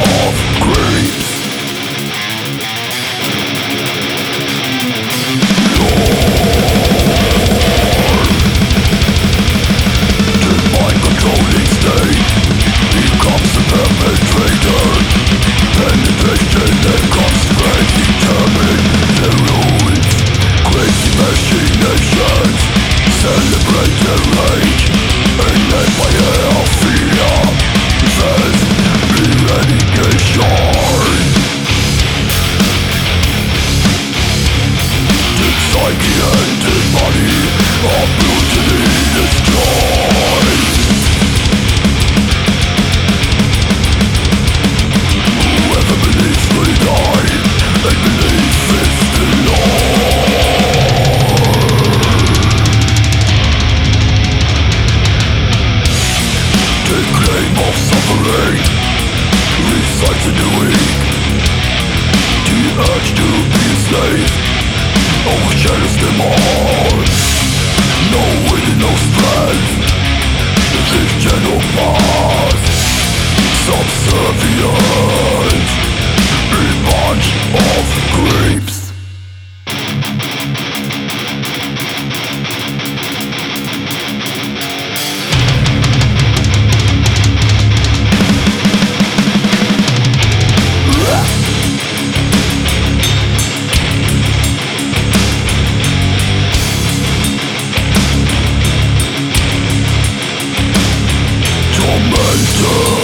of creeps. The mind-controlling state becomes a perpetrator. Penetration and constraint determine the rules. Crazy machinations celebrate the rage and empire of fear. First, eradication. The psyche and the body are brutally destroyed. Whoever believes will die, and belief is the law. The claim of suffering resides in the weak. The urge to be a slave overshadows them all. No winning, no strength, this gentle path. Subservient, a bunch of creeps. Tormented